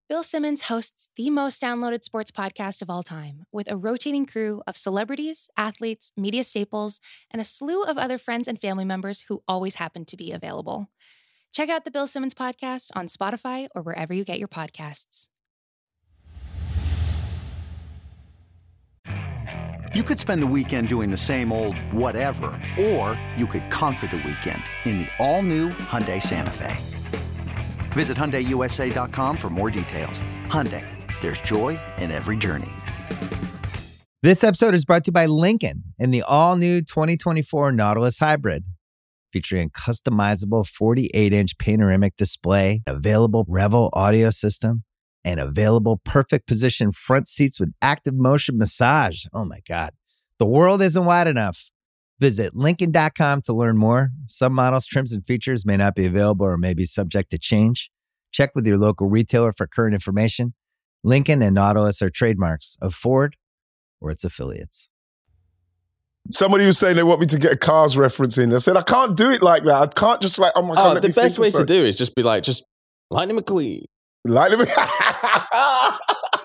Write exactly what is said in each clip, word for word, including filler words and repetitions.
Bill Simmons hosts the most downloaded sports podcast of all time, with a rotating crew of celebrities, athletes, media staples, and a slew of other friends and family members who always happen to be available. Check out the Bill Simmons podcast on Spotify or wherever you get your podcasts. You could spend the weekend doing the same old whatever, or you could conquer the weekend in the all-new Hyundai Santa Fe. Visit Hyundai U S A dot com for more details. Hyundai, there's joy in every journey. This episode is brought to you by Lincoln and the all-new twenty twenty-four Nautilus Hybrid. Featuring a customizable forty-eight inch panoramic display, available Revel audio system, and available perfect position front seats with active motion massage. Oh my God. The world isn't wide enough. Visit Lincoln dot com to learn more. Some models, trims, and features may not be available or may be subject to change. Check with your local retailer for current information. Lincoln and Nautilus are trademarks of Ford or its affiliates. Somebody was saying they want me to get a Cars reference in. I said, I can't do it like that. I can't just like, oh my God. Oh, the best way to do is just be like, just Lightning McQueen. Lightning McQueen.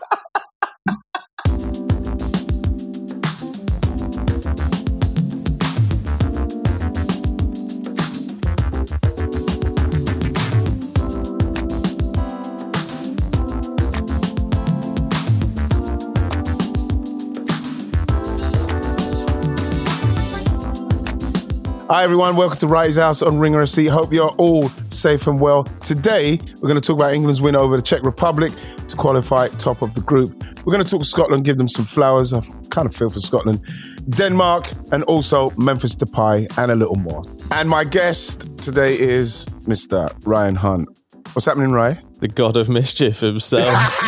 Hi everyone, welcome to Wrighty's House on Ringer F C. Hope you're all safe and well. Today, we're going to talk about England's win over the Czech Republic to qualify top of the group. We're going to talk Scotland, give them some flowers. I kind of feel for Scotland. Denmark, and also Memphis Depay, and a little more. And my guest today is Mister Ryan Hunt. What's happening, Ryan? The god of mischief himself.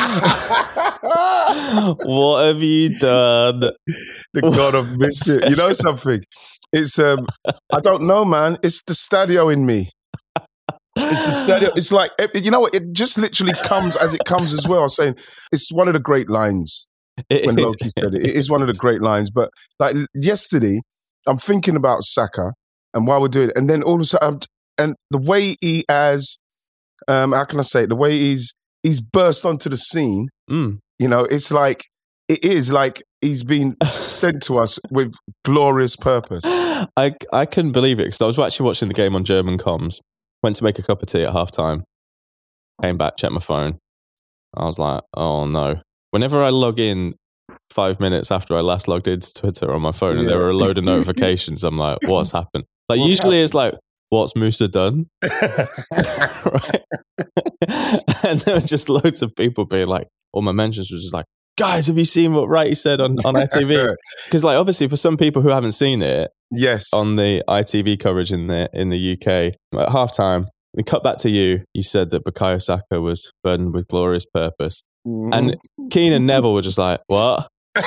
What have you done? The god of mischief. You know something? It's, um, I don't know, man. It's the Stadio in me. It's the Stadio. It's like, you know what? It just literally comes as it comes as well. I was saying, it's one of the great lines when Loki said it. It is one of the great lines. But like yesterday, I'm thinking about Saka and while we're doing it, and then all of a sudden, and the way he has, um, how can I say it? The way he's, he's burst onto the scene, mm. you know, it's like, it is like he's been sent to us with glorious purpose. I, I couldn't believe it because I was actually watching the game on German comms. Went to make a cup of tea at halftime. Came back, checked my phone. I was like, oh no. Whenever I log in five minutes after I last logged into Twitter on my phone and yeah. there were a load of notifications, I'm like, what's happened? Like what's usually happened? It's like, what's Musa done? Right? And there were just loads of people being like, all my mentions was just like, guys, have you seen what Wrighty said on, on I T V? Because like obviously for some people who haven't seen it, yes, on the I T V coverage in the in the U K, at halftime, we cut back to you. You said that Bukayo Saka was burdened with glorious purpose. Mm. And Keane and Neville were just like, what?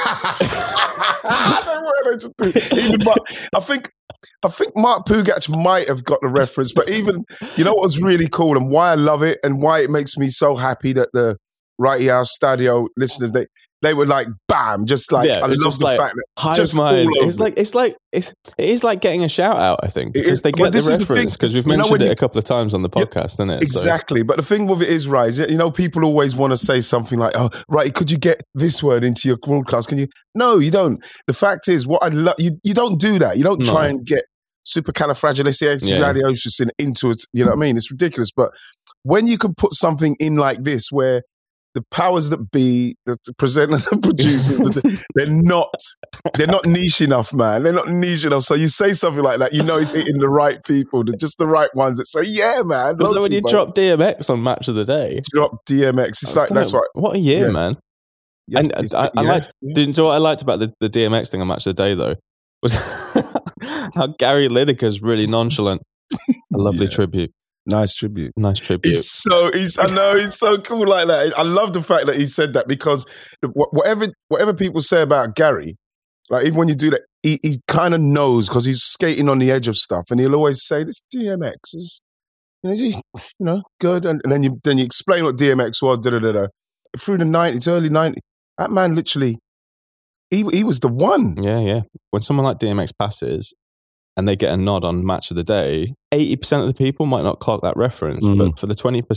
I don't know what I just do. Even Mark, I think I think Mark Pugac might have got the reference, but even, you know what was really cool and why I love it and why it makes me so happy that the Wrighty House Stadio listeners, they they were like, bam, just like, yeah, I love the like, fact that just mind. It's like, it's like, it's, it is like getting a shout out, I think, because they get the reference, because we've mentioned it you, a couple of times on the podcast, yeah, isn't it? Exactly. So. But the thing with it is, right, you know, people always want to say something like, oh, right, could you get this word into your broadcast? Can you? No, you don't. The fact is, what I love, you, you don't do that. You don't no. try and get supercalifragilisticexpialidocious yeah. into it. You know what I mean? It's ridiculous. But when you can put something in like this, where the powers that be, the presenters and producers, they're not, they're not niche enough, man. They're not niche enough. So you say something like that, you know, it's hitting the right people, just the right ones that say, "Yeah, man." Was that when you man. drop D M X on Match of the Day? Drop D M X. It's like that's right. What a year, yeah. man. Yeah, and I, I yeah, liked. Yeah. Did you know what I liked about the, the D M X thing on Match of the Day though? Was how Gary Lineker's really nonchalant. A lovely yeah. tribute. Nice tribute. Nice tribute. He's so, he's, I know, he's so cool like that. I love the fact that he said that because whatever whatever people say about Gary, like even when you do that, he, he kind of knows because he's skating on the edge of stuff and he'll always say, this D M X is, you know, is he, you know, good. And, and then you then you explain what D M X was, da da da da. Through the nineties, early nineties, that man literally, he he was the one. Yeah, yeah. When someone like D M X passes, and they get a nod on Match of the Day, eighty percent of the people might not clock that reference, mm. but for the twenty percent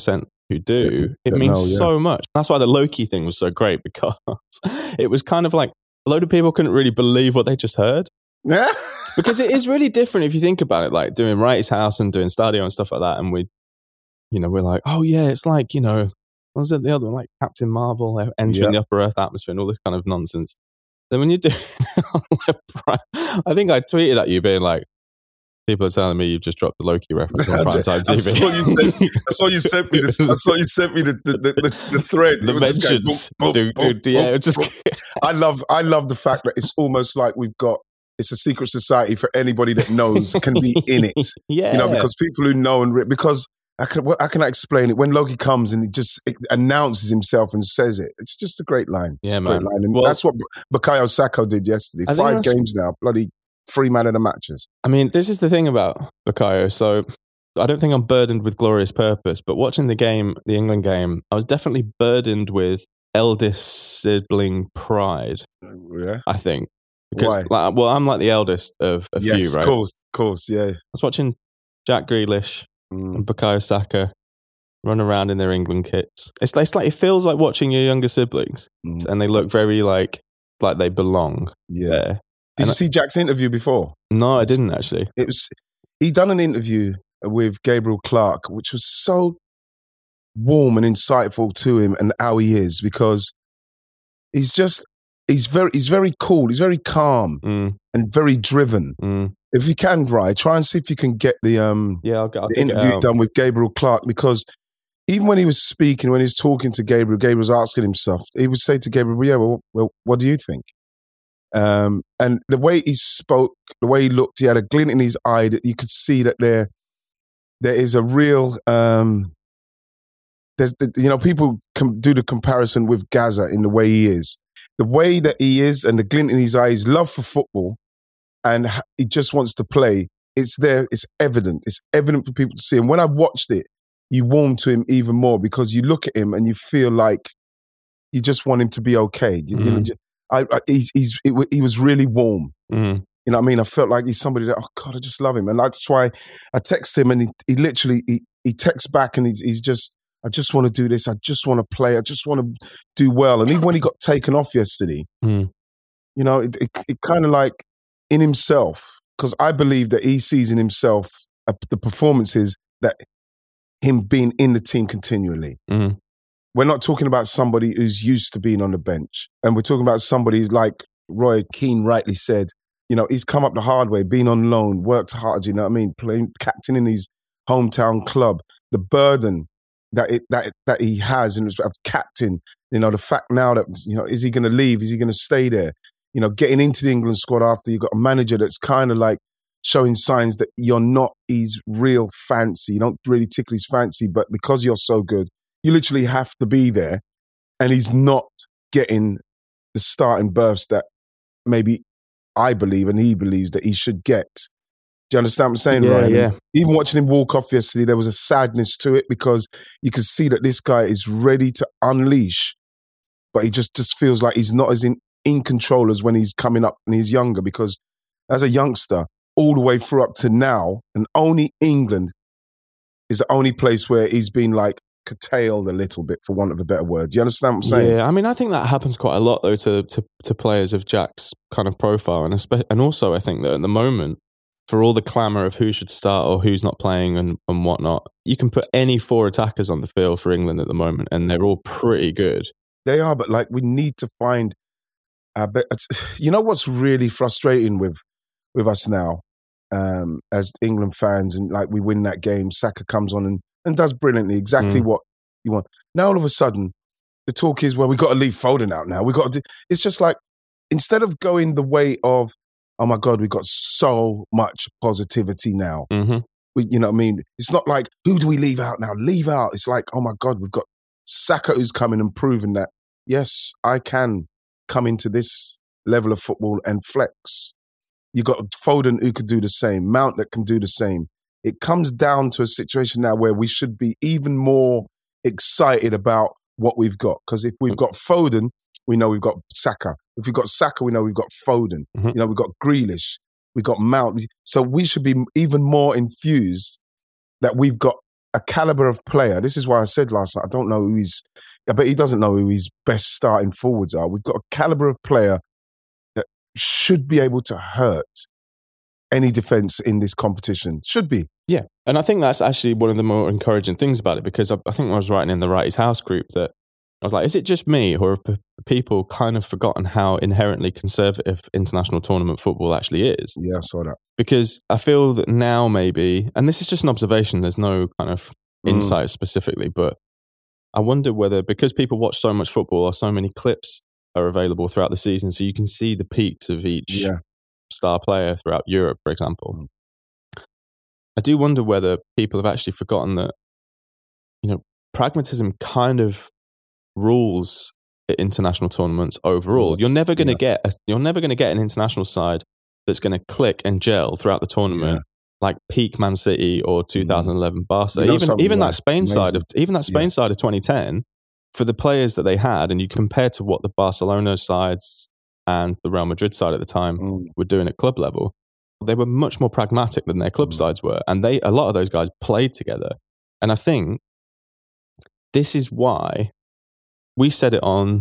who do, it Don't means know, yeah. so much. That's why the Loki thing was so great, because it was kind of like a load of people couldn't really believe what they just heard. Yeah. Because it is really different if you think about it, like doing Wrighty's House and doing Stadio and stuff like that. And we, you know, we're like, oh yeah, it's like, you know, what was it the other one? Like Captain Marvel entering Yep. the upper earth atmosphere and all this kind of nonsense. Then when you do, I think I tweeted at you being like, people are telling me you've just dropped the Loki reference on primetime T V. I saw you sent, I saw you sent me the, I saw you sent me the the, the, the, the thread. The It was just going mentions. boom, boom, Dude, boom, dude, yeah, boom, it just. boom. I love I love the fact that it's almost like we've got it's a secret society for anybody that knows can be in it. Yeah. You know, because people who know and re- because I can well, how can I explain it? When Loki comes and he just announces himself and says it, it's just a great line. Yeah, It's a man. great line. And Well- that's what Bukayo Saka did yesterday. I think Five that's- games now, bloody three man of the matches. I mean, this is the thing about Bukayo. So I don't think I'm burdened with glorious purpose, but watching the game, the England game, I was definitely burdened with eldest sibling pride, Yeah. I think. Because, Why? like, well, I'm like the eldest of a Yes, few, right? of course, of course, yeah. I was watching Jack Grealish Mm. and Bukayo Saka run around in their England kits. It's, it's like, it feels like watching your younger siblings, Mm. and they look very like, like they belong Yeah. there. Did And you I- see Jack's interview before? No, I didn't actually. It was he done an interview with Gabriel Clark, which was so warm and insightful to him and how he is, because he's just he's very he's very cool, he's very calm Mm, and very driven. mm. If you can, Rye, try and see if you can get the um Yeah, I'll, I'll the dig it interview out. done with Gabriel Clark, because even when he was speaking, when he was talking to Gabriel, Gabriel was asking himself, he would say to Gabriel, yeah, well, well what do you think? Um, and the way he spoke, the way he looked, he had a glint in his eye that you could see that there, there is a real, um, there's, you know, people can do the comparison with Gaza in the way he is. The way that he is and the glint in his eye, his love for football, and he just wants to play. It's there. It's evident. It's evident for people to see. And when I watched it, you warm to him even more, because you look at him and you feel like you just want him to be okay. You, you know, Mm. I, I, he's, he's, it, he was really warm. Mm. You know what I mean? I felt like he's somebody that, oh God, I just love him. And that's why I text him, and he, he literally, he, he texts back, and he's, he's just, I just want to do this. I just want to play. I just want to do well. And even when he got taken off yesterday, Mm. you know, it, it, it kind of like in himself, because I believe that he sees in himself uh, the performances that him being in the team continually. Mm. We're not talking about somebody who's used to being on the bench. And we're talking about somebody who's, like Roy Keane rightly said, you know, he's come up the hard way, been on loan, worked hard, you know what I mean? Playing captain in his hometown club. The burden that it, that that he has in respect of captain, you know, the fact now that, you know, is he going to leave? Is he going to stay there? You know, getting into the England squad after you've got a manager that's kind of like showing signs that you're not his real fancy. You don't really tickle his fancy, but because you're so good, you literally have to be there. And he's not getting the starting berths that maybe I believe and he believes that he should get. Do you understand what I'm saying, Yeah, Ryan? yeah. Even watching him walk off yesterday, there was a sadness to it, because you could see that this guy is ready to unleash, but he just, just feels like he's not as in, in control as when he's coming up and he's younger, because as a youngster, all the way through up to now, and only England is the only place where he's been like curtailed a little bit, for want of a better word. Do you understand what I'm saying? Yeah, I mean, I think that happens quite a lot though to to, to players of Jack's kind of profile, and espe- and also I think that at the moment, for all the clamour of who should start or who's not playing and, and whatnot, you can put any four attackers on the field for England at the moment, and they're all pretty good. They are, but like we need to find. Uh, but you know what's really frustrating with with us now, um, as England fans, and like we win that game, Saka comes on and, and does brilliantly, exactly Mm. what you want. Now all of a sudden, the talk is, well, we got to leave Foden out now. We got to. Do, it's just like, instead of going the way of, oh my God, we got so much positivity now. Mm-hmm. We, you know what I mean? It's not like, who do we leave out now? Leave out. It's like, oh my God, we've got Saka who's coming and proving that, yes, I can come into this level of football and flex. You got Foden who could do the same, Mount that can do the same. It comes down to a situation now where we should be even more excited about what we've got. Because if we've got Foden, we know we've got Saka. If we've got Saka, we know we've got Foden. Mm-hmm. You know, we've got Grealish. We've got Mount. So we should be even more infused that we've got a caliber of player. This is why I said last night, I don't know who he's, I bet he doesn't know who his best starting forwards are. We've got a caliber of player that should be able to hurt any defence in this competition. Should be. Yeah. And I think that's actually one of the more encouraging things about it, because I, I think I was writing in the Wrighty's House group that I was like, is it just me, or have p- people kind of forgotten how inherently conservative international tournament football actually is? Yeah, I saw that. Because I feel that now maybe, and this is just an observation, there's no kind of insight mm. specifically, but I wonder whether, because people watch so much football, or so many clips are available throughout the season, so you can see the peaks of each yeah. star player throughout Europe, for example. Mm. I do wonder whether people have actually forgotten that, you know, pragmatism kind of rules at international tournaments overall. You're never going to yeah. get a, you're never going to get an international side that's going to click and gel throughout the tournament yeah. like peak Man City or two thousand eleven Barca. You know, even even that Spain amazing. side of even that Spain yeah. side of twenty ten, for the players that they had, and you compare to what the Barcelona sides and the Real Madrid side at the time mm. were doing at club level, they were much more pragmatic than their club mm. sides were, and they a lot of those guys played together. And I think this is why we said it on,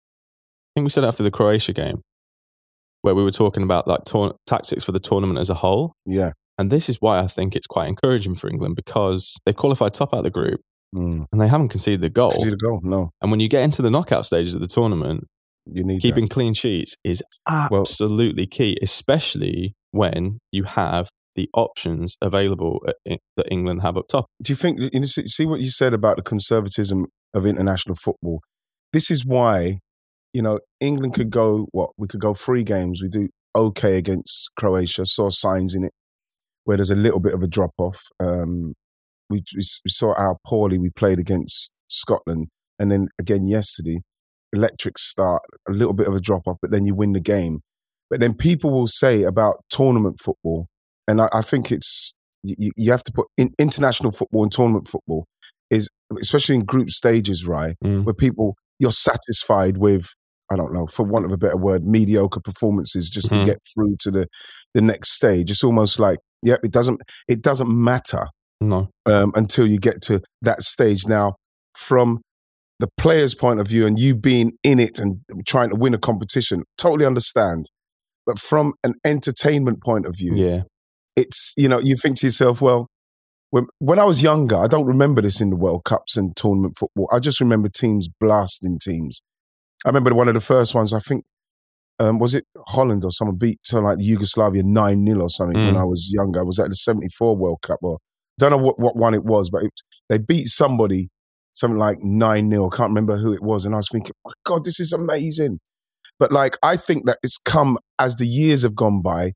I think we said it after the Croatia game, where we were talking about like tor- tactics for the tournament as a whole. Yeah. And this is why I think it's quite encouraging for England, because they've qualified top out of the group mm. and they haven't conceded a goal. Conceded a goal, no. And when you get into the knockout stages of the tournament, you need keeping that. clean sheets is absolutely well, key, especially when you have the options available at, that England have up top. Do you think, you know, see what you said about the conservatism of international football? This is why, you know, England could go, what, we could go three games. We do okay against Croatia, saw signs in it where there's a little bit of a drop-off. Um, we, we saw how poorly we played against Scotland. And then again yesterday, electric start, a little bit of a drop-off, but then you win the game. But then people will say about tournament football, and I, I think it's, you, you have to put in international football and tournament football, is especially in group stages, right, mm. where people, you're satisfied with, I don't know, for want of a better word, mediocre performances just mm-hmm. to get through to the, the next stage. It's almost like, yeah, it doesn't it doesn't matter no. um, until you get to that stage. Now, from the player's point of view and you being in it and trying to win a competition, totally understand. But from an entertainment point of view, yeah. it's, you know, you think to yourself, well, when, when I was younger, I don't remember this in the World Cups and tournament football. I just remember teams blasting teams. I remember one of the first ones, I think, um, was it Holland or someone beat something like Yugoslavia nine nil or something mm. when I was younger. I was at the seventy-four World Cup, or don't know what, what one it was, but it, they beat somebody, something like nine nil. I can't remember who it was. And I was thinking, oh my God, this is amazing. But like, I think that it's come as the years have gone by.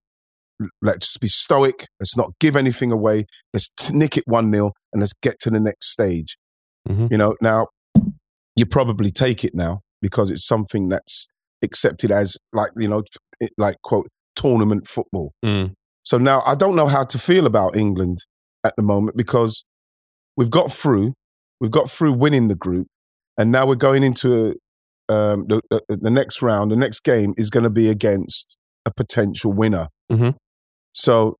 Let's be stoic. Let's not give anything away. Let's nick it one nil and let's get to the next stage. Mm-hmm. You know, now you probably take it now because it's something that's accepted as like, you know, like quote, tournament football. Mm. So now I don't know how to feel about England at the moment because we've got through, we've got through winning the group, and now we're going into um, the, the, the next round. The next game is going to be against a potential winner. Mm-hmm. So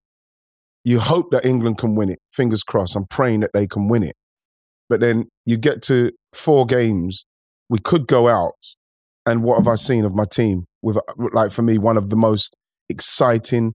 you hope that England can win it. Fingers crossed. I'm praying that they can win it. But then you get to four games, we could go out. And what have I seen of my team? With, like, for me, one of the most exciting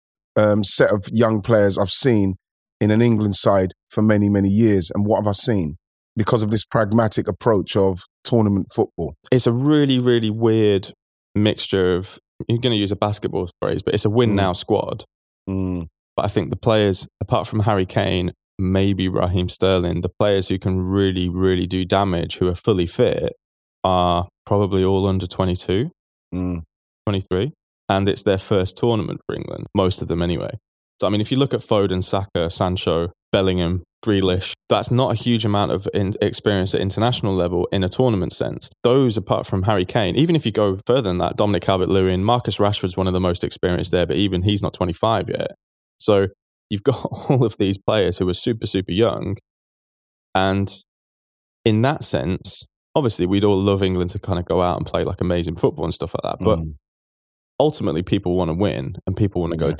um, set of young players I've seen in an England side for many, many years. And what have I seen? Because of this pragmatic approach of tournament football. It's a really, really weird mixture of, you're going to use a basketball phrase, but it's a win now mm. squad. Mm. But I think the players, apart from Harry Kane, maybe Raheem Sterling, the players who can really, really do damage, who are fully fit, are probably all under twenty-two, mm. twenty-three. And it's their first tournament for England, most of them anyway. So, I mean, if you look at Foden, Saka, Sancho, Bellingham, Grealish, that's not a huge amount of in- experience at international level in a tournament sense. Those, apart from Harry Kane, even if you go further than that, Dominic Calvert-Lewin, Marcus Rashford's one of the most experienced there, but even he's not twenty-five yet. So you've got all of these players who are super, super young. And in that sense, obviously we'd all love England to kind of go out and play like amazing football and stuff like that. But mm. ultimately people want to win and people want to go yeah. deep in the tournament. The optimist in me is thinking that Southgate knows this as well.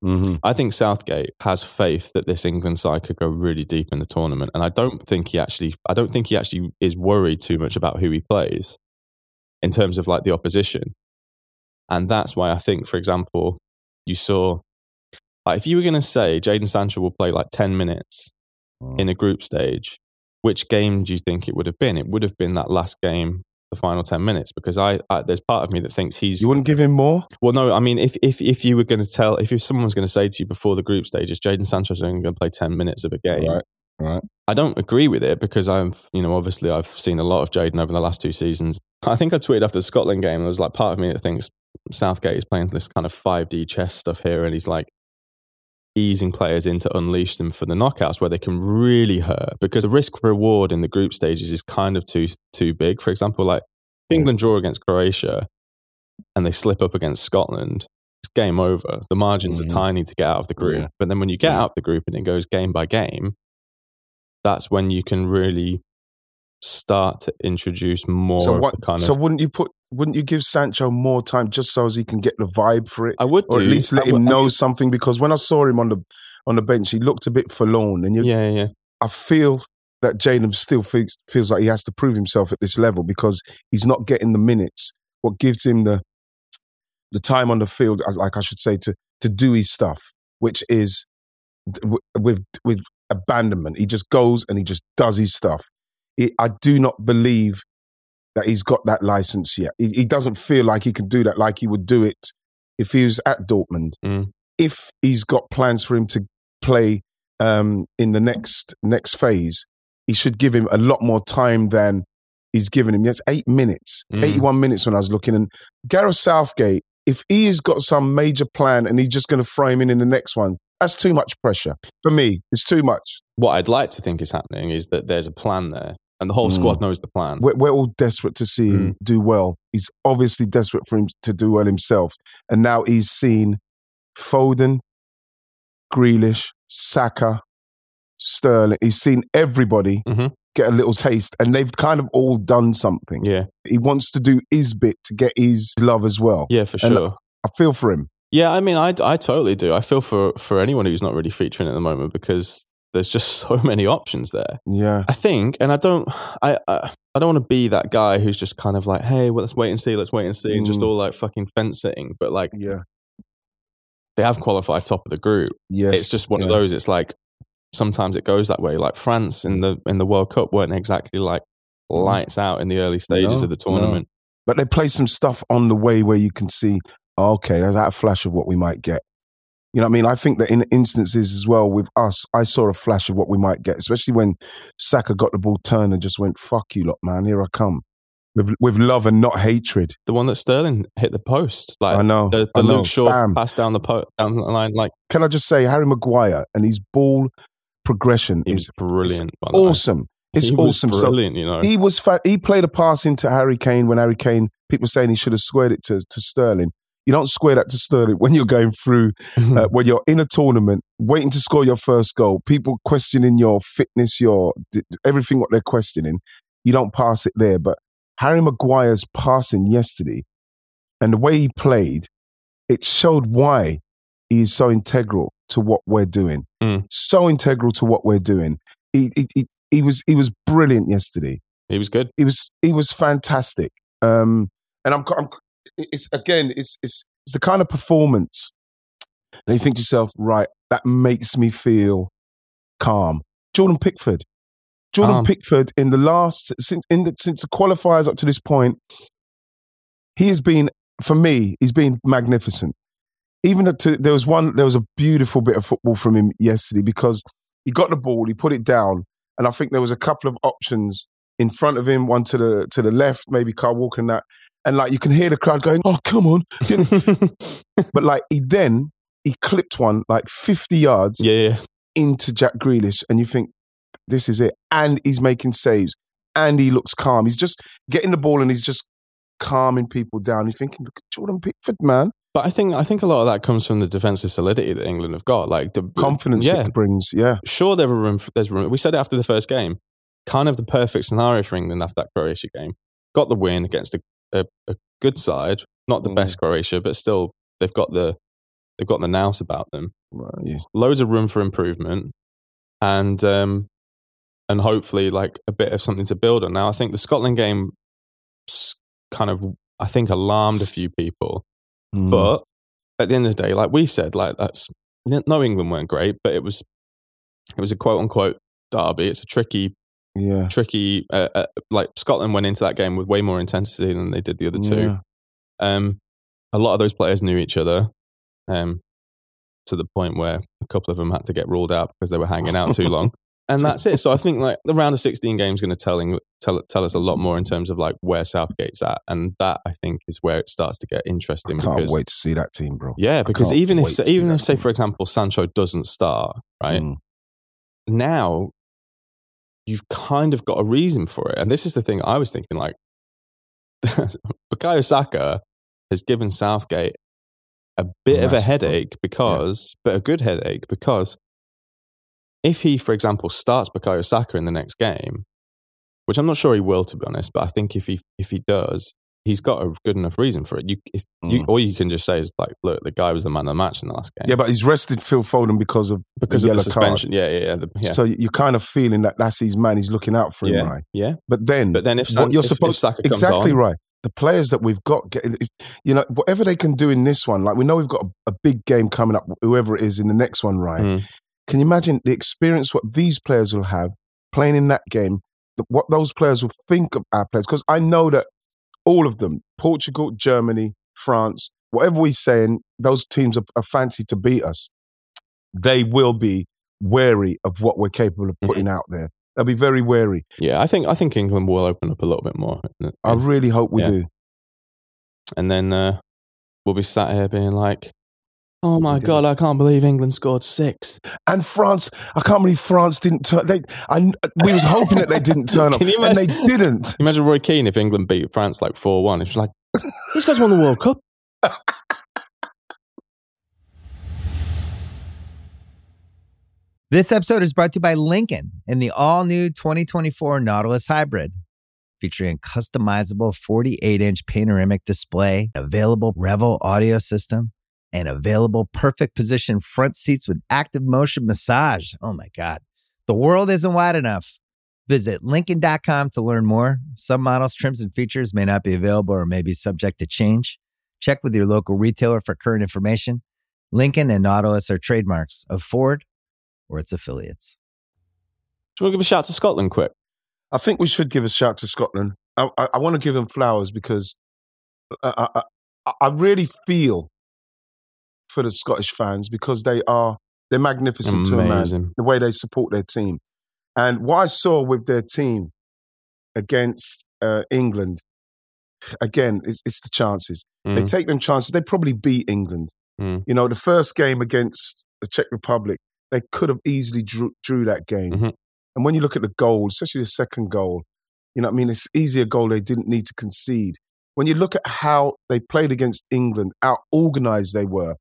Mm-hmm. I think Southgate has faith that this England side could go really deep in the tournament, and I don't think he actually, I don't think he actually is worried too much about who he plays in terms of like the opposition, and that's why I think, for example, you saw, like, if you were going to say Jadon Sancho will play like ten minutes mm. in a group stage, which game do you think it would have been? It would have been that last game, the final ten minutes, because I, I there's part of me that thinks he's... You wouldn't give him more? Well, no, I mean, if if if you were going to tell, if someone was going to say to you before the group stage, is Jadon Sancho's only going to play ten minutes of a game? Right, right. I don't agree with it because I've, you know, obviously I've seen a lot of Jadon over the last two seasons. I think I tweeted after the Scotland game, there was like part of me that thinks Southgate is playing this kind of five D chess stuff here, and he's like easing players in to unleash them for the knockouts where they can really hurt, because the risk reward in the group stages is kind of too too big. For example, like England draw against Croatia and they slip up against Scotland, it's game over. The margins mm-hmm. are tiny to get out of the group. Yeah. But then when you get yeah. out of the group and it goes game by game, that's when you can really start to introduce more so of what, the kind so of... So wouldn't you put, wouldn't you give Sancho more time just so as he can get the vibe for it? I would Or do. at least let I him would, know I mean, something, because when I saw him on the on the bench, he looked a bit forlorn. And you, yeah, yeah. I feel that Jadon still feels, feels like he has to prove himself at this level because he's not getting the minutes. What gives him the the time on the field, like I should say, to to do his stuff, which is with with abandonment. He just goes and he just does his stuff. It, I do not believe that he's got that license yet. He, he doesn't feel like he can do that like he would do it if he was at Dortmund. Mm. If he's got plans for him to play um, in the next next phase, he should give him a lot more time than he's given him. Yes, eight minutes, mm. eighty-one minutes when I was looking. And Gareth Southgate, if he has got some major plan and he's just going to throw him in in the next one, that's too much pressure. For me, it's too much. What I'd like to think is happening is that there's a plan there and the whole mm. squad knows the plan. We're, we're all desperate to see him mm. do well. He's obviously desperate for him to do well himself. And now he's seen Foden, Grealish, Saka, Sterling. He's seen everybody mm-hmm. get a little taste, and they've kind of all done something. Yeah. He wants to do his bit to get his love as well. Yeah, for and sure. I feel for him. Yeah, I mean, I, I totally do. I feel for, for anyone who's not really featuring at the moment, because there's just so many options there. Yeah. I think, and I don't, I, I, I don't want to be that guy who's just kind of like, hey, well, let's wait and see, let's wait and see, mm. and just all like fucking fence sitting. But like, yeah, they have qualified top of the group. Yes. It's just one yeah. of those. It's like, sometimes it goes that way. Like France in the in the World Cup weren't exactly like lights out in the early stages no, of the tournament. No. But they play some stuff on the way where you can see, oh, okay, there's that a flash of what we might get. You know what I mean? I think that in instances as well with us, I saw a flash of what we might get, especially when Saka got the ball turned and just went, fuck you lot, man, here I come. With with love and not hatred. The one that Sterling hit the post. Like, I know. The, the I know. Luke Shaw Bam. pass down the, po- down the line. Like, can I just say, Harry Maguire and his ball progression is brilliant. Awesome. It's he awesome. Was brilliant, so you know. He was fa- he played a pass into Harry Kane when Harry Kane, people saying he should have squared it to, to Sterling. You don't square that to Sterling when you're going through, uh, when you're in a tournament, waiting to score your first goal, people questioning your fitness, your everything what they're questioning. You don't pass it there. But Harry Maguire's passing yesterday and the way he played, it showed why he is so integral to what we're doing. Mm. So integral to what we're doing. He, he, he, he was he was brilliant yesterday. He was good. He was he was fantastic. Um, and I'm, I'm it's again it's, it's it's the kind of performance that you think to yourself, right, that makes me feel calm. Jordan Pickford, Jordan um. Pickford in the last since in the, since the qualifiers up to this point, he has been, for me, he's been magnificent. Even to, there was one, there was a beautiful bit of football from him yesterday because he got the ball, he put it down, and I think there was a couple of options in front of him, one to the to the left, maybe Kyle Walker and that, and like you can hear the crowd going, "Oh, come on!" But like he then he clipped one like fifty yards, yeah, yeah. into Jack Grealish, and you think this is it, and he's making saves, and he looks calm. He's just getting the ball, and he's just calming people down. You're thinking, look at Jordan Pickford, man. But I think I think a lot of that comes from the defensive solidity that England have got, like the confidence yeah. it brings. Yeah, sure, there room. There's room. We said it after the first game. Kind of the perfect scenario for England after that Croatia game. Got the win against a, a, a good side, not the mm. best Croatia, but still they've got the They've got the nous about them. Well, yeah. Loads of room for improvement, and um, and hopefully like a bit of something to build on. Now, I think the Scotland game kind of, I think, alarmed a few people, mm. but at the end of the day, like we said, like that's no, England weren't great, but it was it was a quote unquote derby. It's a tricky, yeah, tricky. Uh, uh, like Scotland went into that game with way more intensity than they did the other two. Yeah. Um, a lot of those players knew each other, um, to the point where a couple of them had to get ruled out because they were hanging out too long. And that's it. So I think like the round of sixteen game is going to tell, tell tell us a lot more in terms of like where Southgate's at, and that I think is where it starts to get interesting. I can't because, wait to see that team, bro. Yeah, because even if even if say team. for example Sancho doesn't start, right mm. now, you've kind of got a reason for it. And this is the thing I was thinking: like Bukayo Saka has given Southgate a bit of a headache because, yeah. but a good headache because. If he, for example, starts Bukayo Saka in the next game, which I'm not sure he will, to be honest, but I think if he if he does, he's got a good enough reason for it. You, if mm. you, all you can just say is like, look, the guy was the man of the match in the last game. Yeah, but he's rested Phil Foden because of because the of yellow the suspension. Card. Yeah, yeah, yeah, the, yeah. So you're kind of feeling that that's his man. He's looking out for him, yeah, right? Yeah. But then, but then if San, what you're if, supposed if Saka comes exactly on, right. The players that we've got, get, if, you know, whatever they can do in this one, like we know we've got a, a big game coming up, whoever it is in the next one, right? Mm. Can you imagine the experience what these players will have playing in that game, what those players will think of our players? Because I know that all of them, Portugal, Germany, France, whatever we're saying, those teams are, are fancy to beat us. They will be wary of what we're capable of putting mm-hmm. out there. They'll be very wary. Yeah, I think I think England will open up a little bit more. I really hope we yeah. do. And then uh, we'll be sat here being like, oh my God, I can't believe England scored six. And France, I can't believe France didn't turn they I we was hoping that they didn't turn up and they didn't. Can you imagine Roy Keane if England beat France like four one? It's like, these guys won the World Cup. This episode is brought to you by Lincoln and the all-new twenty twenty-four Nautilus Hybrid. Featuring a customizable forty-eight inch panoramic display, available Revel audio system, and available perfect position front seats with active motion massage. Oh my God. The world isn't wide enough. Visit Lincoln dot com to learn more. Some models, trims, and features may not be available or may be subject to change. Check with your local retailer for current information. Lincoln and Nautilus are trademarks of Ford or its affiliates. Do you want to give a shout to Scotland quick? I think we should give a shout to Scotland. I, I, I want to give them flowers because I, I, I really feel for the Scottish fans because they are, they're magnificent Amazing. to a man, the way they support their team. And what I saw with their team against uh, England, again, it's, it's the chances. Mm. They take them chances. They probably beat England. Mm. You know, the first game against the Czech Republic, they could have easily drew, drew that game. Mm-hmm. And when you look at the goal, especially the second goal, you know what I mean? It's easier goal they didn't need to concede. When you look at how they played against England, how organised they were,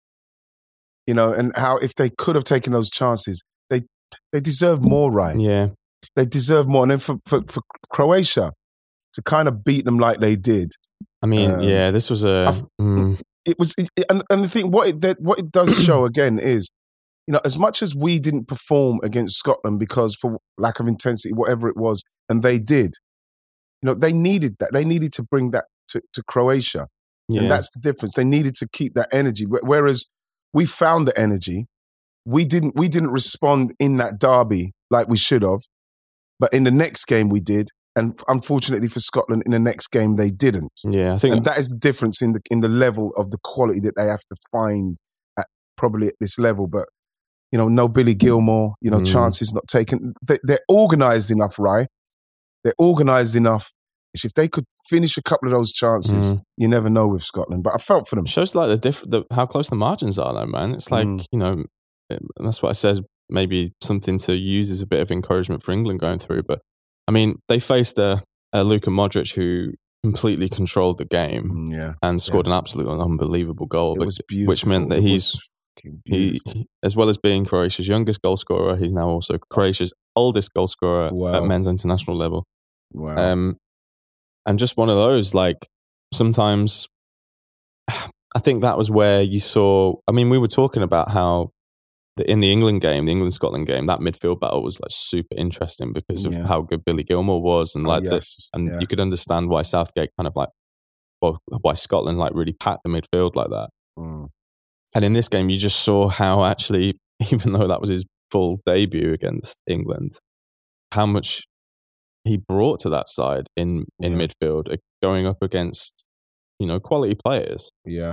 you know, and how if they could have taken those chances, they they deserve more, right? Yeah. They deserve more. And then for, for, for Croatia to kind of beat them like they did. I mean, um, yeah, this was a... Mm. It was, it, and, and the thing, what it, that, what it does show again is, you know, as much as we didn't perform against Scotland because for lack of intensity, whatever it was, and they did, you know, they needed that. They needed to bring that to, to Croatia. Yeah. And that's the difference. They needed to keep that energy. Whereas we found the energy. We didn't we didn't respond in that derby like we should have. But in the next game we did. And unfortunately for Scotland, in the next game they didn't. Yeah, I think and that is the difference in the in the level of the quality that they have to find at probably at this level. But you know, no Billy Gilmore, you know, mm. chances not taken. They, they're organised enough, right? They're organised enough. If they could finish a couple of those chances, mm. you never know with Scotland. But I felt for them. It shows like the diff- the, how close the margins are, though, man. It's like, mm. you know, it, that's what I said, maybe something to use as a bit of encouragement for England going through. But, I mean, they faced a, a Luka Modric who completely controlled the game mm, yeah. and scored yeah. an absolutely unbelievable goal, it which, was beautiful. which meant that it he's... He, he, as well as being Croatia's youngest goal scorer, he's now also Croatia's oldest goal scorer wow. at men's international level. Wow. Um, and just one of those, like, sometimes I think that was where you saw. I mean, we were talking about how the, in the England game, the England Scotland game, that midfield battle was like super interesting because of Yeah. how good Billy Gilmour was, and Oh, like yes. this, and Yeah. you could understand why Southgate kind of like, well, why Scotland like really packed the midfield like that. Mm. And in this game, you just saw how actually, even though that was his full debut against England, how much he brought to that side in in Yeah. midfield, uh, going up against, you know, quality players. Yeah.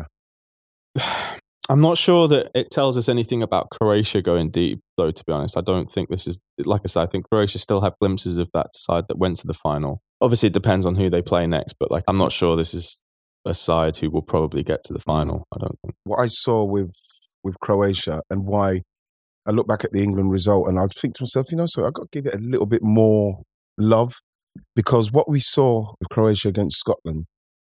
I'm not sure that it tells us anything about Croatia going deep, though, to be honest. I don't think this is, like I said, I think Croatia still have glimpses of that side that went to the final. Obviously, it depends on who they play next, but like I'm not sure this is a side who will probably get to the final. I don't think. What I saw with with Croatia and why I look back at the England result and I think to myself, you know, so I've got to give it a little bit more love, because what we saw with Croatia against Scotland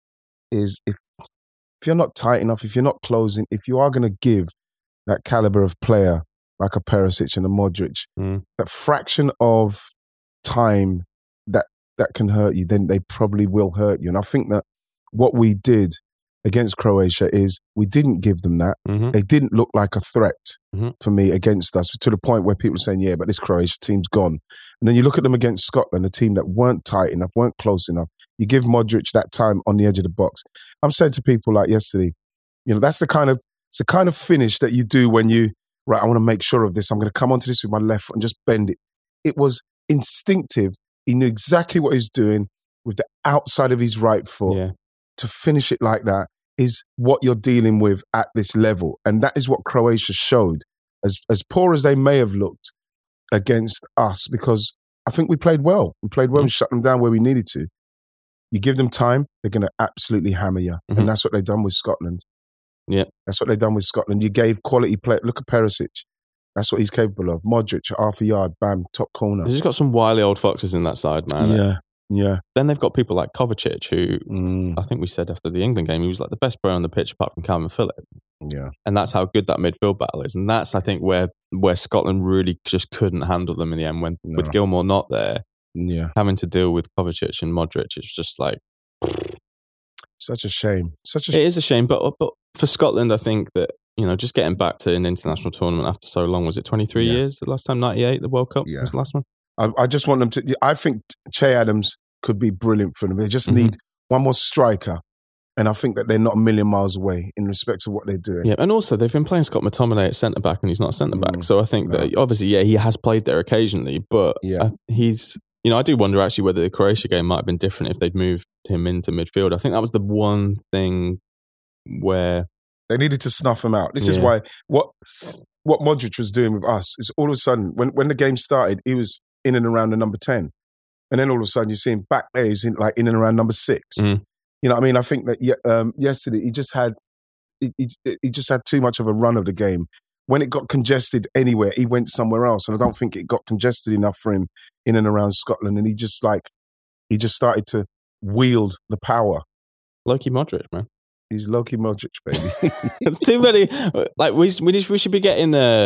is if if you're not tight enough, if you're not closing, if you are going to give that caliber of player like a Perisic and a Modric, Mm. that fraction of time that that can hurt you, then they probably will hurt you. And I think that what we did against Croatia is we didn't give them that. Mm-hmm. They didn't look like a threat Mhm. for me against us, to the point where people are saying, yeah, but this Croatia team's gone. And then you look at them against Scotland, a team that weren't tight enough, weren't close enough. You give Modric that time on the edge of the box. I'm saying to people like yesterday, you know, that's the kind of, it's the kind of finish that you do when you, right, I want to make sure of this. I'm going to come onto this with my left foot and just bend it. It was instinctive. He knew exactly what he was doing with the outside of his right foot. Yeah. To finish it like that is what you're dealing with at this level. And that is what Croatia showed, as as poor as they may have looked against us, because I think we played well. We played well Mm. and shut them down where we needed to. You give them time, they're going to absolutely hammer you. Mhm. And that's what they've done with Scotland. Yeah. That's what they've done with Scotland. You gave quality play. Look at Perisic. That's what he's capable of. Modric, half a yard, bam, top corner. They've just got some wily old foxes in that side, man. Yeah, yeah. Then they've got people like Kovacic, who Mm, I think we said after the England game, he was like the best player on the pitch apart from Calvin Phillips. yeah. And that's how good that midfield battle is. And that's, I think, where where Scotland really just couldn't handle them in the end. When No. with Gilmour not there, Yeah. having to deal with Kovacic and Modric, it's just like, Such a shame. Such a it is a shame. But but for Scotland, I think that, you know, just getting back to an international tournament after so long, was it twenty-three Yeah. years? The last time, ninety-eight, the World Cup Yeah. was the last one? I, I just want them to. I think Che Adams could be brilliant for them. They just Mhm. need one more striker, and I think that they're not a million miles away in respect to what they're doing. Yeah, and also they've been playing Scott McTominay at centre back, and he's not a centre back. Mm, So I think no. that obviously, yeah, he has played there occasionally, but Yeah. uh, he's, you know, I do wonder actually whether the Croatia game might have been different if they'd moved him into midfield. I think that was the one thing where, They needed to snuff him out. This is Yeah. why what what Modric was doing with us is all of a sudden when when the game started, he was in and around the number ten, and then all of a sudden you see him back there, he's in like in and around number six. Mm. You know what I mean? I think that ye- um, yesterday he just had he, he, he just had too much of a run of the game. When it got congested anywhere, he went somewhere else, and I don't think it got congested enough for him in and around Scotland. And he just like he just started to wield the power. Loki Modric, man. He's Loki Modric, baby. It's too many. Like we we just, we should be getting uh,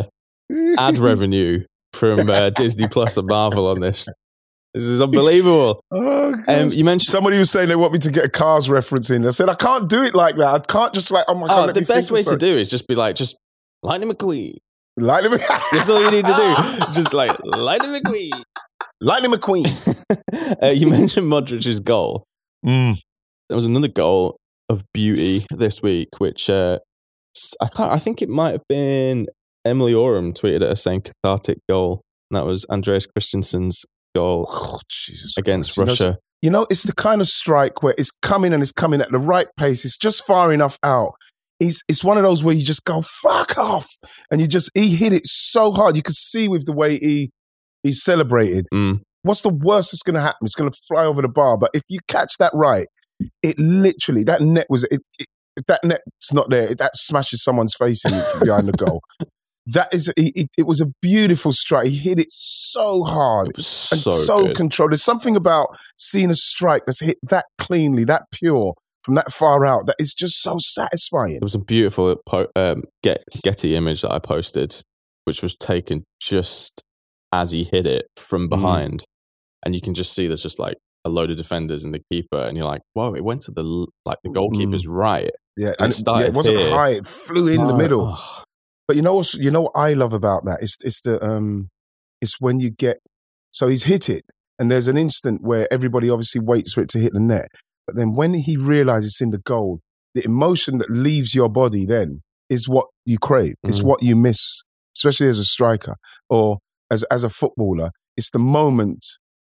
ad revenue from uh, Disney Plus and Marvel on this. This is unbelievable. Oh, Um, gosh. you mentioned Somebody was saying they want me to get a Cars reference in. I said I can't do it like that. I can't just like oh my god. oh, let the me best think way of to something. do is just be like, just Lightning McQueen. Lightning Mc- That's all you need to do. Just like Lightning McQueen. Lightning McQueen. uh, you mentioned Modric's goal. Mm. There was another goal of beauty this week, which uh, s- I can't. I think it might have been Emily Oram tweeted at us saying cathartic goal. And that was Andreas Christensen's goal Oh, Jesus against Christ. You know, Russia. You know, it's the kind of strike where it's coming and it's coming at the right pace. It's just far enough out. It's, it's one of those where you just go, fuck off. And you just, he hit it so hard. You could see with the way he he celebrated. Mm. What's the worst that's going to happen? It's going to fly over the bar. But if you catch that right, it literally, that net was, it, it, if that net's not there, it, that smashes someone's face in behind the goal. That is, it, it, it was a beautiful strike. He hit it so hard. It was And so, so, good. controlled. There's something about seeing a strike that's hit that cleanly, that pure, from that far out, that is just so satisfying. It was a beautiful po- um, Get, Getty image that I posted, which was taken just as he hit it from behind. Mm. And you can just see there's just like a load of defenders and the keeper. And you're like, whoa, it went to the like the goalkeeper's mm. right. Yeah, And and it it, started yeah, it wasn't here. high; it flew in the Oh, middle. oh. But you know what? You know what I love about that? It's it's the um, it's when you get so he's hit it, and there's an instant where everybody obviously waits for it to hit the net. But then when he realizes it's in the goal, the emotion that leaves your body then is what you crave. It's Mm. what you miss, especially as a striker or as as a footballer. It's the moment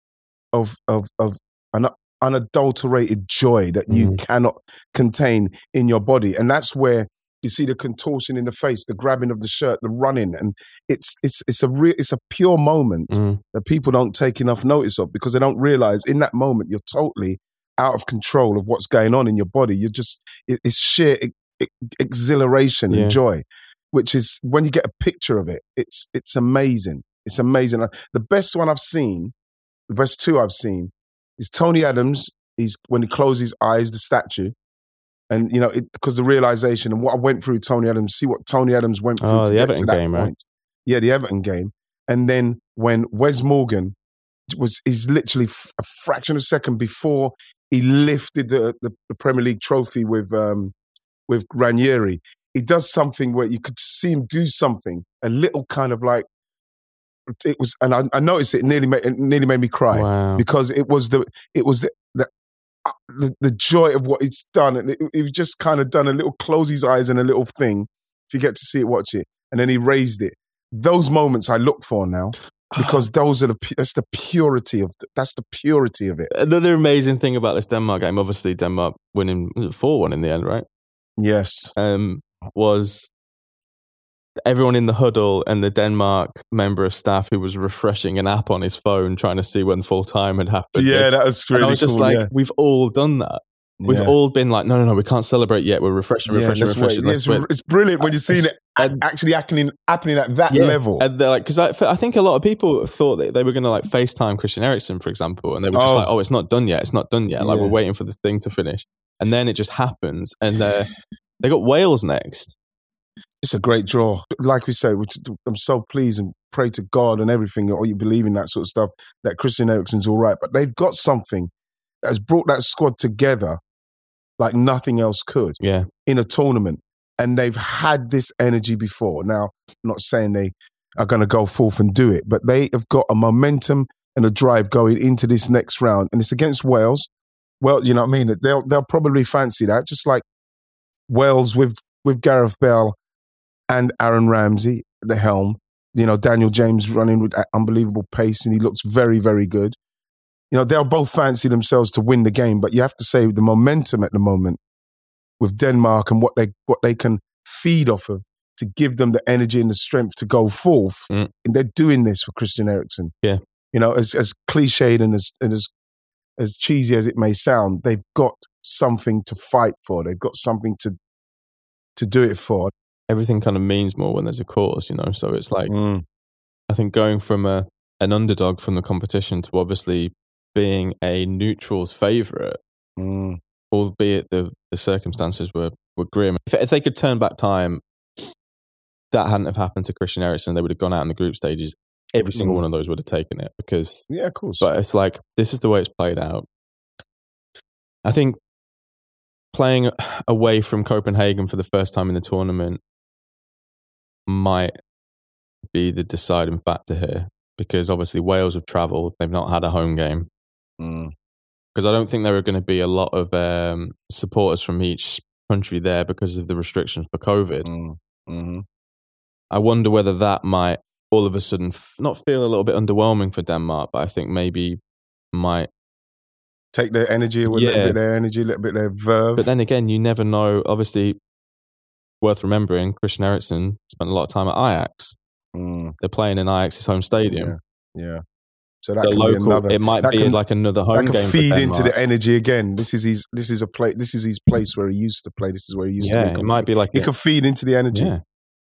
of of of an unadulterated joy that you Mm. cannot contain in your body, and that's where you see the contortion in the face, the grabbing of the shirt, the running, and it's it's it's a real it's a pure moment Mm. that people don't take enough notice of because they don't realize in that moment you're totally out of control of what's going on in your body. You're just it, it's sheer e- e- exhilaration Yeah. and joy, which is when you get a picture of it, it's it's amazing. It's amazing. Uh, The best one I've seen, the best two I've seen, is Tony Adams. He's when he closes his eyes, the statue. And, you know, it, because the realization and what I went through with Tony Adams, see what Tony Adams went through Oh, to the get Everton to that game, point. right? Yeah, the Everton game. And then when Wes Morgan was, is literally f- a fraction of a second before he lifted the, the, the Premier League trophy with um, with Ranieri, he does something where you could see him do something, a little kind of like, it was, and I, I noticed it nearly made, it nearly made me cry Wow. because it was the, it was the, the The, the joy of what it's done, and it, it was just kind of done a little close his eyes and a little thing. If you get to see it, watch it, and then he raised it. Those moments I look for now because those are the pu- that's the purity of the, that's the purity of it. Another amazing thing about this Denmark game, obviously Denmark winning four one in the end, right? Yes, Um, was everyone in the huddle and the Denmark member of staff who was refreshing an app on his phone trying to see when full time had happened. yeah, that was really and I was just cool. like, yeah. we've all done that. We've yeah. all been like, no, no, no, we can't celebrate yet. We're refreshing, yeah, refreshing, let's refreshing. wait. Let's It's, wait. it's brilliant when you're seeing it And- actually happening happening at that Yeah. level. And they're like, because I, I think a lot of people thought that they were going to like FaceTime Christian Eriksen, for example, and they were just Oh. like, oh, it's not done yet. It's not done yet. Like, Yeah. we're waiting for the thing to finish. And then it just happens. And uh, they got Wales next. It's a great draw. Like we say, which I'm so pleased and pray to God and everything, or you believe in that sort of stuff, that Christian Eriksen's all right. But they've got something that has brought that squad together like nothing else could Yeah. in a tournament. And they've had this energy before. Now, I'm not saying they are going to go forth and do it, but they have got a momentum and a drive going into this next round. And it's against Wales. Well, you know what I mean? They'll they'll probably fancy that, just like Wales with, with Gareth Bale and Aaron Ramsey at the helm. You know, Daniel James running with unbelievable pace, and he looks very, very good. You know, they'll both fancy themselves to win the game, but you have to say the momentum at the moment with Denmark and what they what they can feed off of to give them the energy and the strength to go forth. Mm. And they're doing this for Christian Eriksen. Yeah. You know, as as cliched and as and as as cheesy as it may sound, they've got something to fight for. They've got something to to do it for. Everything kind of means more when there's a cause, you know? So it's like, Mm. I think going from a an underdog from the competition to obviously being a neutral's favourite, Mm. albeit the, the circumstances were, were grim. If, if they could turn back time, that hadn't have happened to Christian Eriksen. They would have gone out in the group stages. Every single Mm. one of those would have taken it because, Yeah, of course. but it's like, this is the way it's played out. I think playing away from Copenhagen for the first time in the tournament might be the deciding factor here because obviously Wales have travelled. They've not had a home game. Mm. Because I don't think there are going to be a lot of um, supporters from each country there because of the restrictions for COVID. Mm. Mm-hmm. I wonder whether that might all of a sudden f- not feel a little bit underwhelming for Denmark, but I think maybe might. Take their energy, a little Yeah. bit of their energy, a little bit of their verve. But then again, you never know. Obviously, worth remembering, Christian Eriksen spent a lot of time at Ajax. Mm. They're playing in Ajax's home stadium. Yeah. yeah. So that The can local, be another. it might that be can- like another home that can game feed for into Denmark. the energy again. This is his. This is a place. This is his place where he used to play. This is where he used to. Yeah, make it him might be like It a- can feed into the energy. Yeah.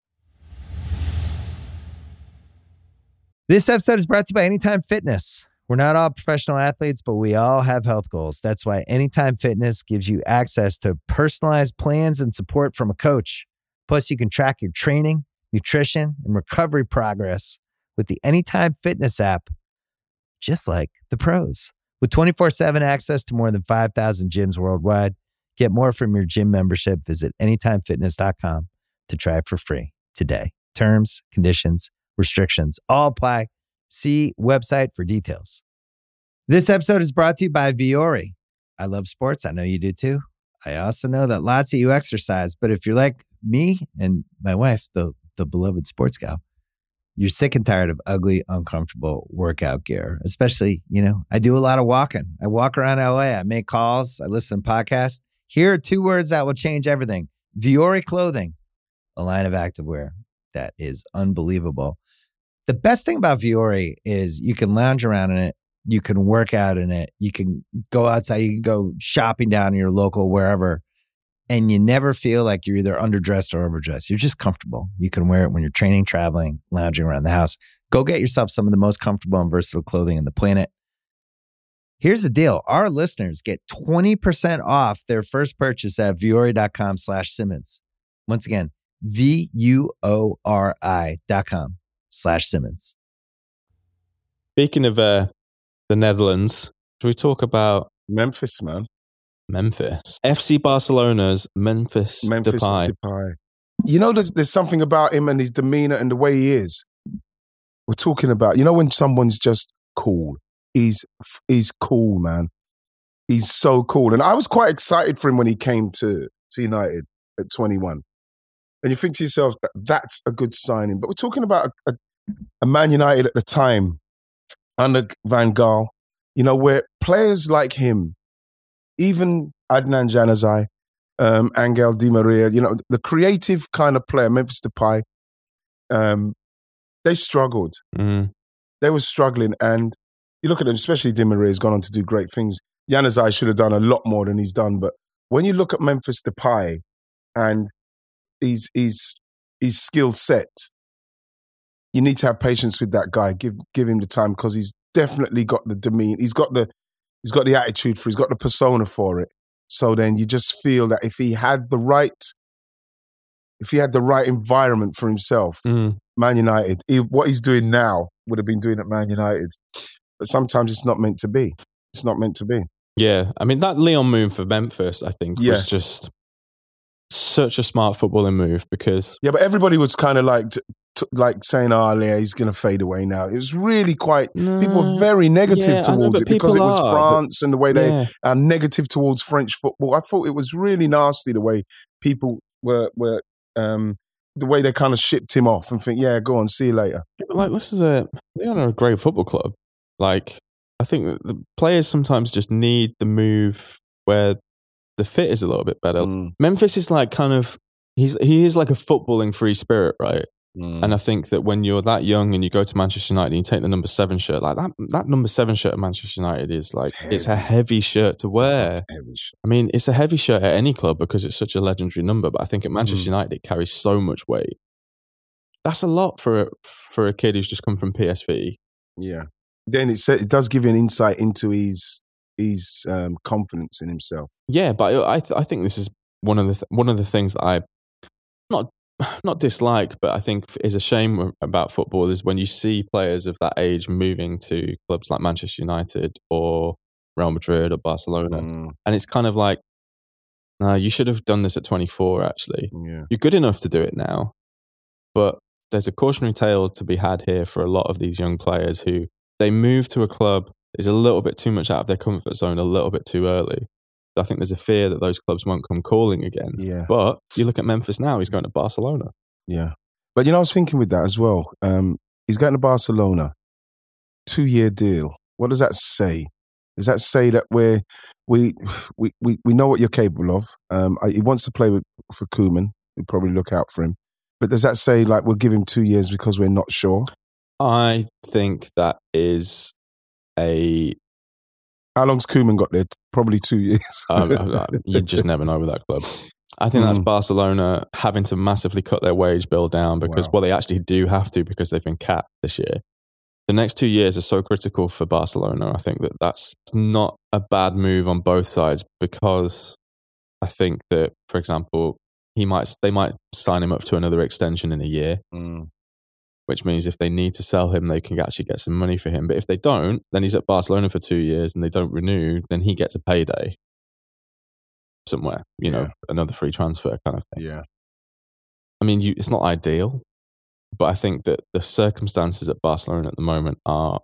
This episode is brought to you by Anytime Fitness. We're not all professional athletes, but we all have health goals. That's why Anytime Fitness gives you access to personalized plans and support from a coach. Plus, you can track your training, nutrition, and recovery progress with the Anytime Fitness app, just like the pros. With twenty-four seven access to more than five thousand gyms worldwide, Get more from your gym membership. Visit anytime fitness dot com to try it for free today. Terms, conditions, restrictions all apply. See website for details. This episode is brought to you by Vuori. I love sports. I know you do too. I also know that lots of you exercise, but if you're like me and my wife, the, the beloved sports gal, you're sick and tired of ugly, uncomfortable workout gear. Especially, you know, I do a lot of walking. I walk around L A. I make calls. I listen to podcasts. Here are two words that will change everything. Vuori Clothing, a line of activewear that is unbelievable. The best thing about Vuori is you can lounge around in it. You can work out in it. You can go outside. You can go shopping down in your local wherever. And you never feel like you're either underdressed or overdressed. You're just comfortable. You can wear it when you're training, traveling, lounging around the house. Go get yourself some of the most comfortable and versatile clothing on the planet. Here's the deal. Our listeners get twenty percent off their first purchase at vuori.com slash Simmons. Once again, V-U-O-R-I dot com slash Simmons. Speaking of uh, the Netherlands, should we talk about Memphis, man? Memphis. F C Barcelona's Memphis, Memphis Depay. Depay. You know, there's, there's something about him and his demeanor and the way he is. We're talking about, you know, when someone's just cool. He's he's cool, man. He's so cool. And I was quite excited for him when he came to, to United at twenty-one. And you think to yourself, that that's a good signing. But we're talking about a, a, a Man United at the time, under Van Gaal, you know, where players like him, even Adnan Januzaj, um, Angel Di Maria, you know, the creative kind of player, Memphis Depay, um, they struggled. Mm. They were struggling. And you look at them, especially Di Maria has gone on to do great things. Januzaj should have done a lot more than he's done. But when you look at Memphis Depay and his, his, his skill set, you need to have patience with that guy. Give give him the time because he's definitely got the demeanor. He's got the he's got the attitude for it. He's got the persona for it. So then you just feel that if he had the right, if he had the right environment for himself, Mm. Man United, he, what he's doing now would have been doing at Man United. But sometimes it's not meant to be. It's not meant to be. Yeah, I mean, that Leon move for Memphis, I think, Yes. was just such a smart footballing move because... Yeah, but everybody was kind of like, t- t- like saying, oh, yeah, he's going to fade away now. It was really quite, No. people were very negative Yeah, I know, towards but it because it people was are, France and the way they Yeah. are negative towards French football. I thought it was really nasty the way people were, were um, the way they kind of shipped him off and think, yeah, go on, see you later. Like, this is a... Leon are a great football club. Like, I think that the players sometimes just need the move where the fit is a little bit better. Mm. Memphis is like kind of... He's He is like a footballing free spirit, right? Mm. And I think that when you're that young and you go to Manchester United and you take the number seven shirt, like that, that number seven shirt at Manchester United is like, It's it's a heavy. heavy shirt to wear. Heavy shit. I mean, it's a heavy shirt at any club because it's such a legendary number. But I think at Manchester Mm. United, it carries so much weight. That's a lot for a, for a kid who's just come from P S V. Yeah. Then it, it does give you an insight into his his um, confidence in himself. Yeah, but I I, th- I think this is one of the th- one of the things that I not not dislike, but I think is a shame about football is when you see players of that age moving to clubs like Manchester United or Real Madrid or Barcelona, Mm. and it's kind of like, no, you should have done this at twenty-four. Actually, Yeah. you're good enough to do it now, but there's a cautionary tale to be had here for a lot of these young players who they move to a club that is a little bit too much out of their comfort zone a little bit too early. I think there's a fear that those clubs won't come calling again. Yeah. But you look at Memphis now, he's going to Barcelona. Yeah. But, you know, I was thinking with that as well. Um, he's going to Barcelona, two-year deal. What does that say? Does that say that we're, we we we we know what you're capable of? Um, he wants to play with, for Koeman. We'll probably look out for him. But does that say, like, we'll give him two years because we're not sure? I think that is a... How long's Koeman got there? Probably two years. um, you just never know with that club. I think that's Mm. Barcelona having to massively cut their wage bill down because, Wow. well, they actually do have to because they've been capped this year. The next two years are so critical for Barcelona. I think that that's not a bad move on both sides because I think that, for example, he might they might sign him up to another extension in a year, Mm. which means if they need to sell him, they can actually get some money for him. But if they don't, then he's at Barcelona for two years and they don't renew, then he gets a payday. somewhere, you Yeah. know, another free transfer kind of thing. Yeah. I mean, you, it's not ideal, but I think that the circumstances at Barcelona at the moment are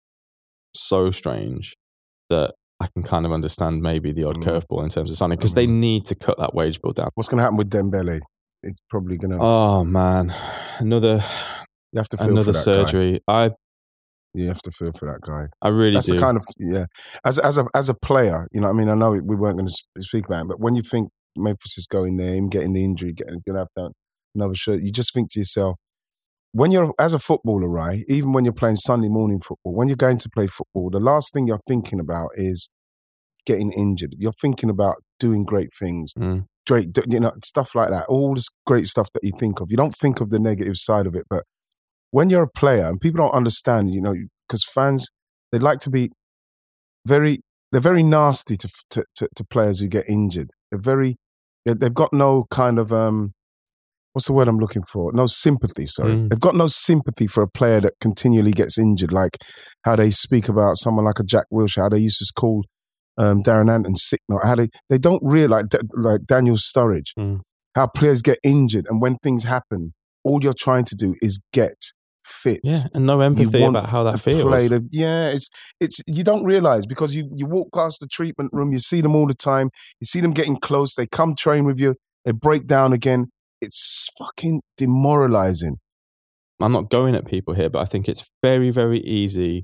so strange that I can kind of understand maybe the odd Mm. curveball in terms of signing, because they need to cut that wage bill down. What's going to happen with Dembele? It's probably going to. Oh man, another You have to feel another for that surgery. guy. I You have to feel for that guy. I really That's do. the kind of yeah. As as a as a player, you know, what I mean, I know we weren't going to speak about it, but when you think Memphis is going there, him getting the injury, getting going to have to another shirt, you just think to yourself, when you're as a footballer, right? Even when you're playing Sunday morning football, when you're going to play football, the last thing you're thinking about is getting injured. You're thinking about doing great things, Mm. great, you know, stuff like that. All this great stuff that you think of. You don't think of the negative side of it, but when you're a player, and people don't understand, you know, because fans, they like to be very, they're very nasty to to, to, to players who get injured. They're very, they've got no kind of, um, what's the word I'm looking for? No sympathy, sorry. Mm. They've got no sympathy for a player that continually gets injured, like how they speak about someone like a Jack Wilshere, how they used to call um, Darren Anton sick note, how they, they don't realise, like Daniel Sturridge, Mm. how players get injured, and when things happen, all you're trying to do is get fit. Yeah, and no empathy You want about how that to feels. play the, yeah, it's it's you don't realize, because you, you walk past the treatment room, you see them all the time, you see them getting close, they come train with you, they break down again. It's fucking demoralizing. I'm not going at people here, but I think it's very, very easy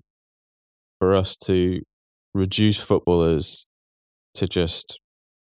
for us to reduce footballers to just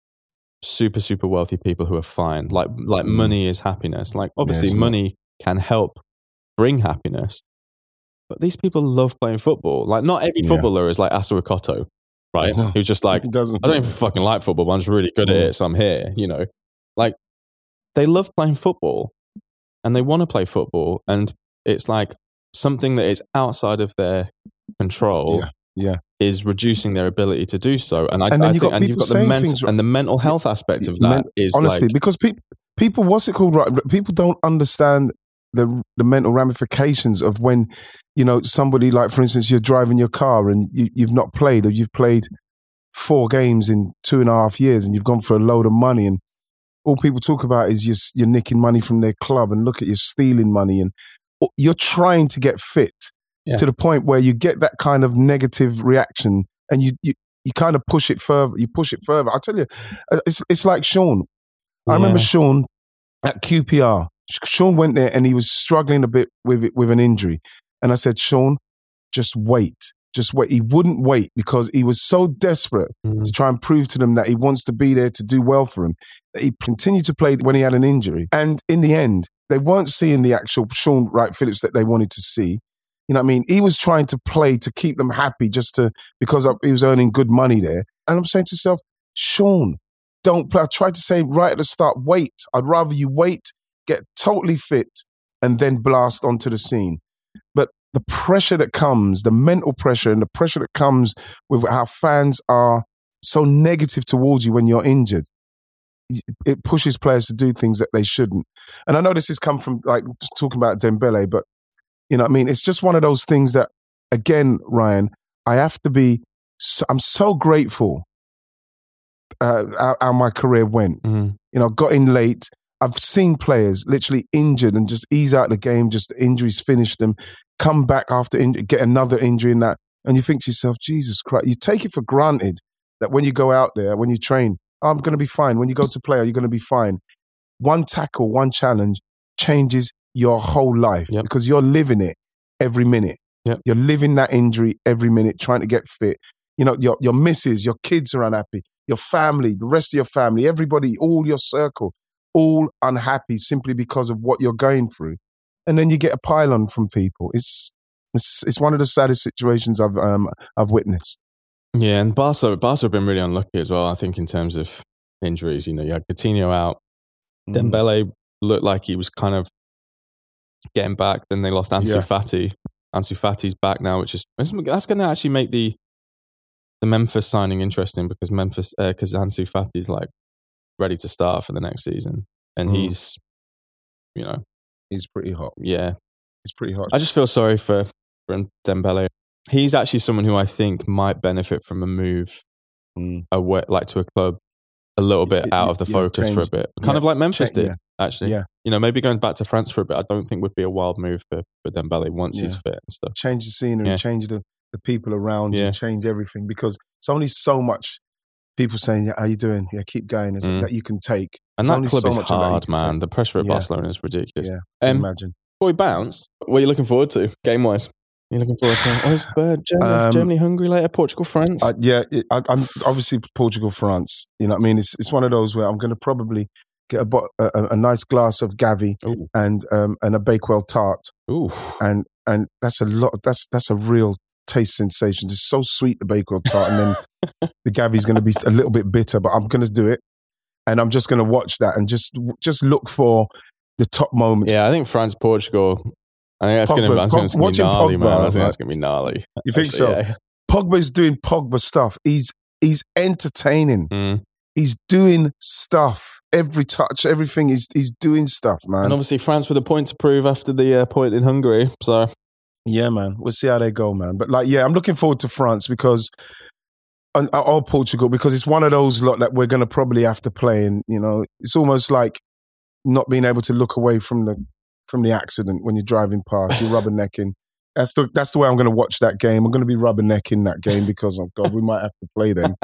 super, super wealthy people who are fine. Like, like Mm. money is happiness. Like, obviously, it's not. money can help bring happiness, but these people love playing football. Like, not every Yeah. footballer is like Asa Ikoto, right? No. Who's just like, It doesn't. I don't even fucking like football, but I'm just really good at Mm. it, so I'm here, you know? Like, they love playing football and they want to play football, and it's like something that is outside of their control Yeah, yeah. is reducing their ability to do so. And I, And then I you think, got and you've people got the saying mental things, right? and the mental health aspect of that Men- is honestly, like, because people, people, what's it called? Right, people don't understand the the mental ramifications of when, you know, somebody like, for instance, you're driving your car and you, you've not played, or you've played four games in two and a half years, and you've gone for a load of money, and all people talk about is you're, you're nicking money from their club, and look at you stealing money, and you're trying to get fit Yeah. to the point where you get that kind of negative reaction, and you you, you kind of push it further. You push it further. I tell you, it's it's like Sean. I remember Yeah. Sean at Q P R. Sean went there and he was struggling a bit with it, with an injury, and I said, Sean, just wait. Just wait. He wouldn't wait because he was so desperate Mm. to try and prove to them that he wants to be there to do well for him, that he continued to play when he had an injury. And in the end, they weren't seeing the actual Sean Wright Phillips that they wanted to see. You know what I mean? He was trying to play to keep them happy just to, because he was earning good money there. And I'm saying to myself, Sean, don't play. I tried to say right at the start, wait. I'd rather you wait, get totally fit, and then blast onto the scene. But the pressure that comes, the mental pressure and the pressure that comes with how fans are so negative towards you when you're injured, it pushes players to do things that they shouldn't. And I know this has come from, like, talking about Dembele, but, you know what I mean? It's just one of those things that, again, Ryan, I have to be, so, I'm so grateful uh, how, how my career went. Mm. You know, got in late. I've seen players literally injured and just ease out the game, just injuries finish them, come back after, in, get another injury and that. And you think to yourself, Jesus Christ, you take it for granted that when you go out there, when you train, oh, I'm going to be fine. When you go to play, are you going to be fine? One tackle, one challenge changes your whole life Yep. because you're living it every minute. Yep. You're living that injury every minute, trying to get fit. You know, your, your missus, your kids are unhappy, your family, the rest of your family, everybody, all your circle, all unhappy simply because of what you're going through. And then you get a pile-on from people. It's it's it's one of the saddest situations I've um I've witnessed. Yeah, and Barca, Barca have been really unlucky as well, I think, in terms of injuries. You know, you had Coutinho out. Mm. Dembele looked like he was kind of getting back. Then they lost Ansu Yeah. Fati. Ansu Fati's back now, which is that's going to actually make the the Memphis signing interesting because Memphis because uh, Ansu Fati's like ready to start for the next season, and Mm. he's, you know, He's pretty hot. yeah. He's pretty hot. I just feel sorry for for Dembele. He's actually someone who I think might benefit from a move Mm. away, like to a club a little bit It- out it- of the yeah, focus for a change. bit. Kind Yeah. of like Memphis Change- did, yeah. actually. Yeah. You know, maybe going back to France for a bit, I don't think would be a wild move for, for Dembele once he's Yeah. fit and stuff. Change the scenery, Yeah. change the, the people around Yeah. you, change everything, because it's only so much people saying, yeah, how you doing? Yeah, keep going, is it, Mm. that you can take. And There's that only club so is much of that you hard, can man. take. The pressure at Yeah. Barcelona is ridiculous. Yeah, I can Um, imagine. Before we bounce, what are you looking forward to, game-wise? Are you looking forward to oh, is, uh, Germany, Um, Germany, Hungary later, Portugal, France? I, yeah, it, I, I'm obviously Portugal, France. You know what I mean? It's it's one of those where I'm going to probably get a, bo- a, a nice glass of Gavi Ooh. and um, and a Bakewell tart, Ooh. and and that's a lot. That's that's a real taste sensation. It's so sweet, the Bakewell tart, and then the Gavi's going to be a little bit bitter, but I'm going to do it, and I'm just going to watch that and just just look for the top moments. Yeah, I think France, Portugal. I think that's Pogba, going to Pog- be watching gnarly, Pogba, man. I think right? that's going to be gnarly. You think so? Actually, yeah. Pogba's doing Pogba stuff. He's he's entertaining. Mm. He's doing stuff. Every touch, everything. He's he's doing stuff, man. And obviously France with a point to prove after the uh, point in Hungary. So Yeah, man. We'll see how they go, man. But like, yeah, I'm looking forward to France because, and, or Portugal, because it's one of those lot that we're going to probably have to play. And, you know, it's almost like not being able to look away from the from the accident when you're driving past. You're rubbernecking. That's the, that's the way I'm going to watch that game. I'm going to be rubbernecking that game because, oh God, we might have to play them.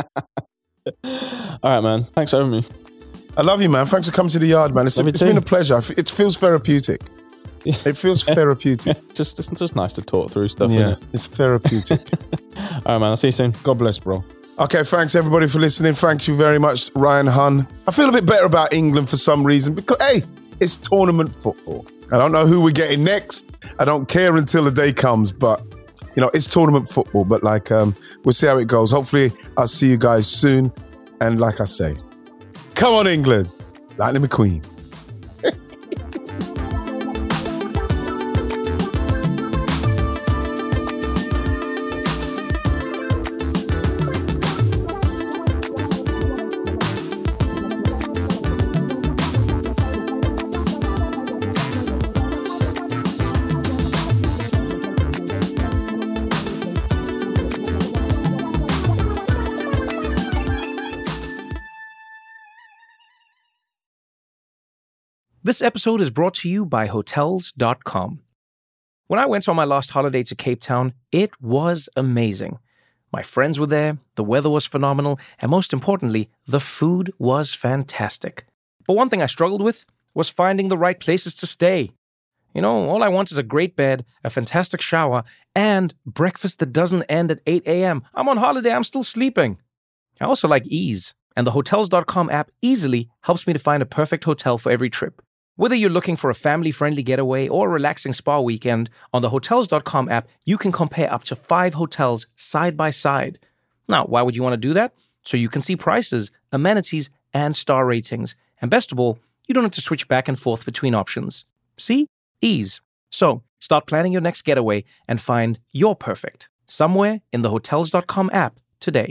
all right, man. Thanks for having me. I love you, man. Thanks for coming to the yard, man. It's, Love you it's too. been a pleasure. I f- It feels therapeutic. It feels therapeutic. just, just, just nice to talk through stuff. Yeah, Isn't it? it's therapeutic. All right, man. I'll see you soon. God bless, bro. Okay, thanks everybody for listening. Thank you very much, Ryan Hunn. I feel a bit better about England for some reason because, hey, it's tournament football. I don't know who we're getting next. I don't care until the day comes, but, you know, it's tournament football. But, like, um, we'll see how it goes. Hopefully, I'll see you guys soon. And like I say, come on, England. Lightning McQueen. This episode is brought to you by Hotels dot com. When I went on my last holiday to Cape Town, it was amazing. My friends were there, the weather was phenomenal, and most importantly, the food was fantastic. But one thing I struggled with was finding the right places to stay. You know, all I want is a great bed, a fantastic shower, and breakfast that doesn't end at eight a.m. I'm on holiday, I'm still sleeping. I also like ease, and the Hotels dot com app easily helps me to find a perfect hotel for every trip. Whether you're looking for a family-friendly getaway or a relaxing spa weekend, on the Hotels dot com app, you can compare up to five hotels side by side. Now, why would you want to do that? So you can see prices, amenities, and star ratings. And best of all, you don't have to switch back and forth between options. See? Ease. So, start planning your next getaway and find your perfect somewhere in the Hotels dot com app today.